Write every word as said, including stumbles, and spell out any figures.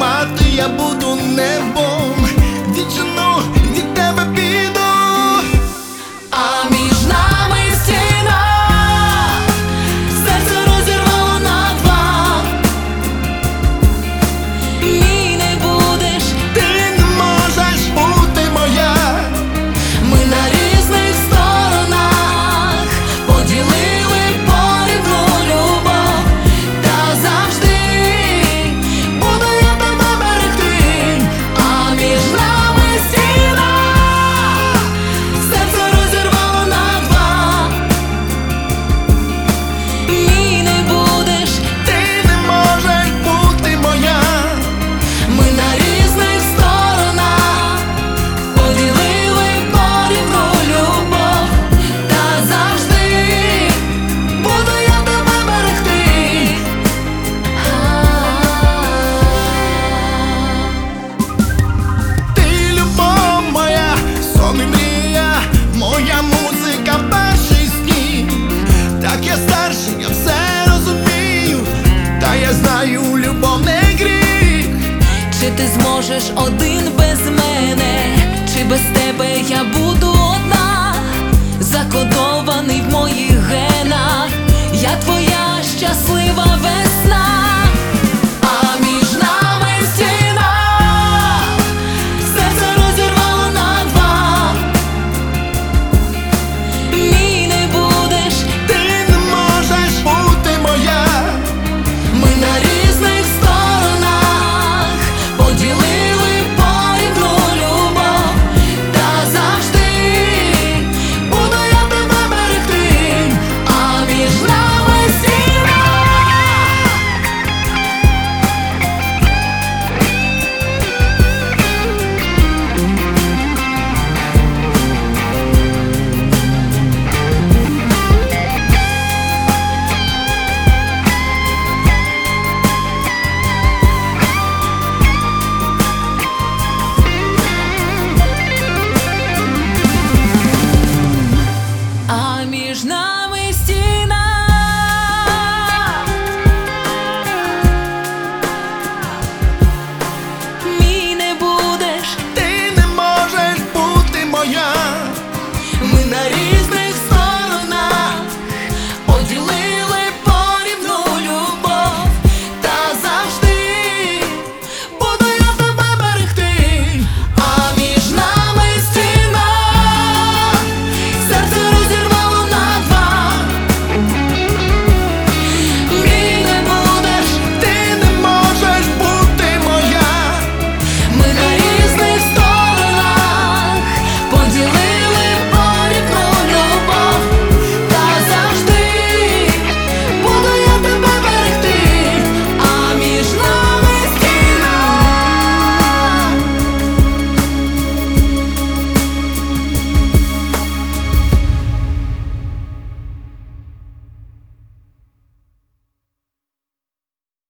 мати, я буду небом. Дівчино, від тебе піду. А між нами стіна, серце розірвало на два. Ні, не будеш, Ти не можеш бути моя. ми на різних сторонах поділили порівну любов. Та завжди буду я тебе берегти. А між нами стіна, серце розірвало на два. Ні, не будеш, Ти не можеш бути моя. ми на різних сторонах поділили порівну любов. Та завжди буду я тебе берегти. Ти любов моя, сон і мрія, моя музика, перший сніг. Так я старший, я все розумію, та я знаю, любов не гріх. Чи ти зможеш один без мене, чи без тебе я буду одна? Закодований в моїх генах, я твоя щаслива весна.